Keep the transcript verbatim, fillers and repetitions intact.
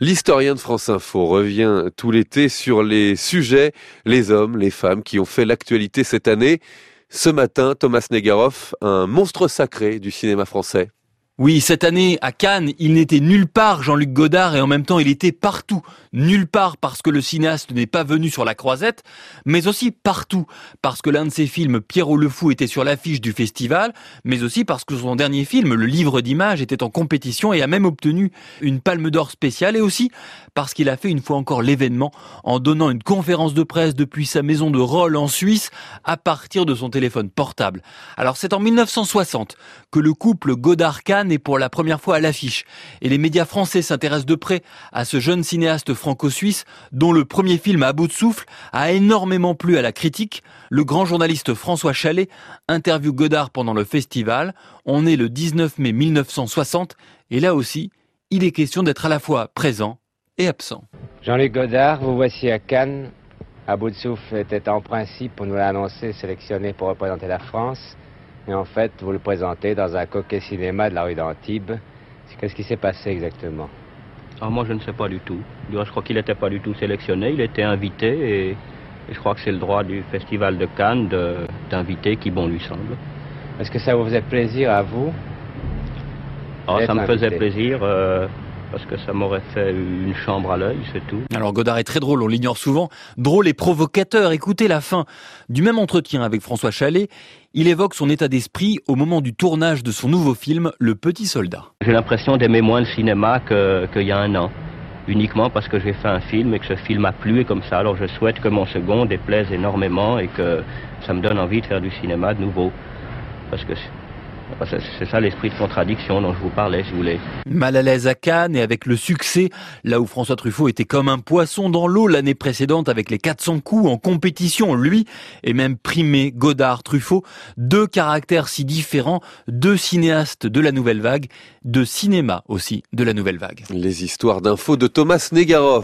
L'historien de France Info revient tout l'été sur les sujets, les hommes, les femmes qui ont fait l'actualité cette année. Ce matin, Thomas Negaroff, un monstre sacré du cinéma français. Oui, cette année, à Cannes, il n'était nulle part, Jean-Luc Godard, et en même temps, il était partout. Nulle part parce que le cinéaste n'est pas venu sur la croisette, mais aussi partout parce que l'un de ses films, Pierrot le Fou, était sur l'affiche du festival, mais aussi parce que son dernier film, Le Livre d'images, était en compétition et a même obtenu une palme d'or spéciale, et aussi parce qu'il a fait une fois encore l'événement en donnant une conférence de presse depuis sa maison de Rolle en Suisse à partir de son téléphone portable. Alors c'est en mille neuf cent soixante que le couple Godard-Cannes est pour la première fois à l'affiche. Et les médias français s'intéressent de près à ce jeune cinéaste franco-suisse dont le premier film, À bout de souffle, a énormément plu à la critique. Le grand journaliste François Chalais interviewe Godard pendant le festival. On est le dix-neuf mai mille neuf cent soixante et là aussi, il est question d'être à la fois présent et absent. Jean-Luc Godard, vous voici à Cannes. À bout de souffle était en principe, on nous l'a annoncé, sélectionné pour représenter la France. Et en fait, vous le présentez dans un coquet cinéma de la rue d'Antibes. Qu'est-ce qui s'est passé exactement? Ah, moi, je ne sais pas du tout. Je crois qu'il n'était pas du tout sélectionné. Il était invité et, et je crois que c'est le droit du Festival de Cannes de, d'inviter qui bon lui semble. Est-ce que ça vous faisait plaisir à vous? Ah, ça me faisait plaisir euh, parce que ça m'aurait fait une chambre à l'œil, c'est tout. Alors Godard est très drôle, on l'ignore souvent. Drôle et provocateur. Écoutez la fin du même entretien avec François Chalais. Il évoque son état d'esprit au moment du tournage de son nouveau film, Le Petit Soldat. J'ai l'impression d'aimer moins le cinéma que, qu'il y a un an. Uniquement parce que j'ai fait un film et que ce film a plu et comme ça. Alors je souhaite que mon second déplaise énormément et que ça me donne envie de faire du cinéma de nouveau. Parce que c'est ça l'esprit de contradiction dont je vous parlais, si vous voulez. Mal à l'aise à Cannes et avec le succès, là où François Truffaut était comme un poisson dans l'eau l'année précédente avec les quatre cents coups en compétition, lui et même primé Godard, Truffaut, deux caractères si différents, deux cinéastes de la nouvelle vague, de cinéma aussi de la nouvelle vague. Les histoires d'infos de Thomas Negaroff.